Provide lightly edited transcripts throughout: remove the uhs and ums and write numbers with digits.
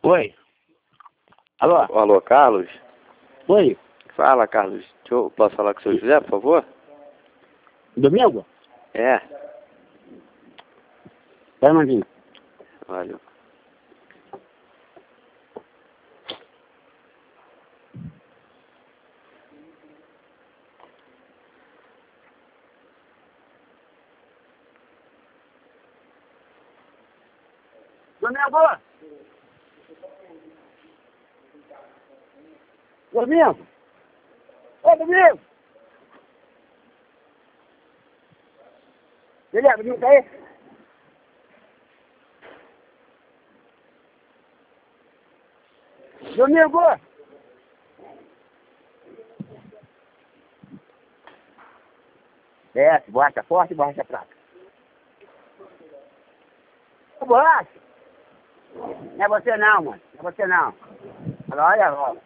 Oi. Alô? Alô, Carlos? Oi. Fala, Carlos. Posso falar com o seu José, por favor? Domingo? É. Vai, Mandinho. Valeu. Domingo! Domingo! Ô, Domingo! Beleza, Domingo, tá aí? Domingo! Desce, borracha forte e borracha fraca. Ô, borracha! Não é você não, mano. Não é você não. Olha a rola.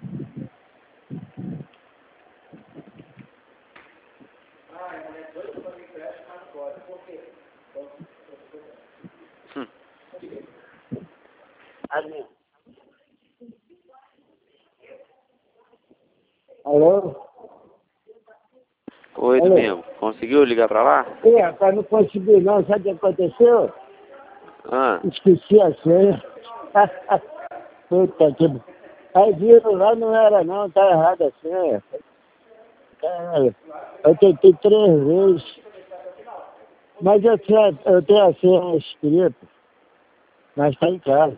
Alô? Oi, Alô? Domingo. Conseguiu ligar pra lá? Rapaz, não consegui não. Sabe o que aconteceu? Ah, Esqueci a senha. Puta que... Aí viram lá, não era não, tá errado a senha. Caralho, eu tentei 3 vezes. Mas eu tenho a senha escrita. Mas tá em casa.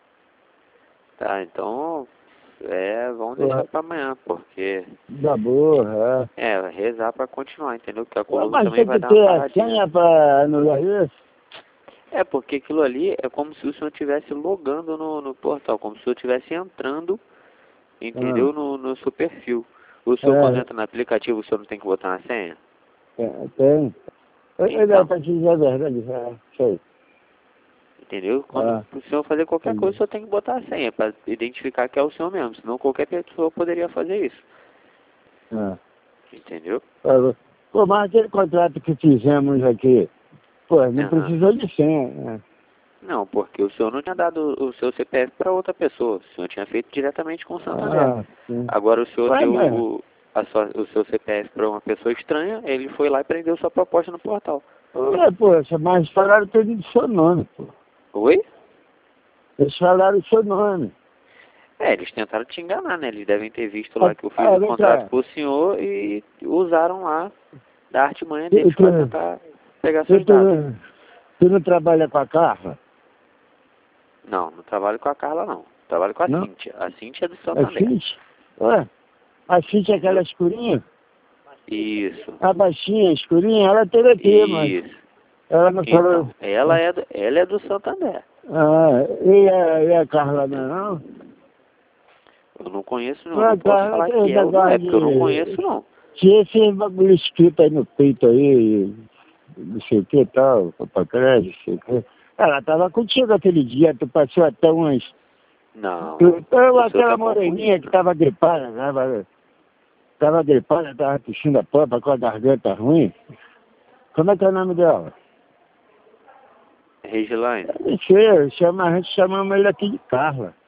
tá, então... vamos Porra, deixar pra amanhã, porque... da burra, rezar pra continuar, entendeu? Porque a Pô, coluna mas também tem vai que dar uma ter a paradinha. senha pra anular isso? É, porque aquilo ali é como se o senhor estivesse logando no portal, como se o senhor estivesse entrando, entendeu? No seu perfil. O senhor, quando entra no aplicativo, o senhor não tem que botar uma senha? Tem. Ele é Então, pra te dizer a verdade, sei. entendeu? Quando o senhor fazer qualquer coisa, o senhor tem que botar a senha, para identificar que é o senhor mesmo, senão qualquer pessoa poderia fazer isso. Entendeu? Pô, mas aquele contrato que fizemos aqui, pô, não Aham. precisou de senha, né? Não, porque o senhor não tinha dado o seu CPF para outra pessoa, o senhor tinha feito diretamente com o Santander. Sim. Agora o senhor Ué, deu mas... o seu CPF para uma pessoa estranha, ele foi lá e prendeu sua proposta no portal. Poxa, mas falaram tudo do seu nome, pô. Oi? Eles falaram o seu nome. Eles tentaram te enganar, né? Eles devem ter visto lá que eu fiz o Vem contrato cá. com o senhor e usaram lá da artimanha deles para tentar pegar seus dados. Tu não trabalha com a Carla? Não, não trabalho com a Carla, não. Trabalho com a Não? Cíntia. A Cíntia é do A Santander. Cintia? Ué, a Cintia é aquela escurinha? Isso. A baixinha, escurinha, ela teve aqui, mas Isso. ela não falou... Então, ela é do Santander. E a Carla não? Eu não conheço, não. Não, Não posso Carla falar tem que é ou não é, negócio porque eu não de... conheço, não. Tinha esse bagulho escrito aí no peito aí, não sei o que e tal, pra crédito, não sei o que. Ela tava contigo aquele dia, tu passou até umas... Não. Aquela moreninha que tava gripada, tava gripada, tava tossindo a popa com a garganta ruim. Como é que é o nome dela? Regilaine. Eu não sei, a gente chamamos ele aqui de Carla.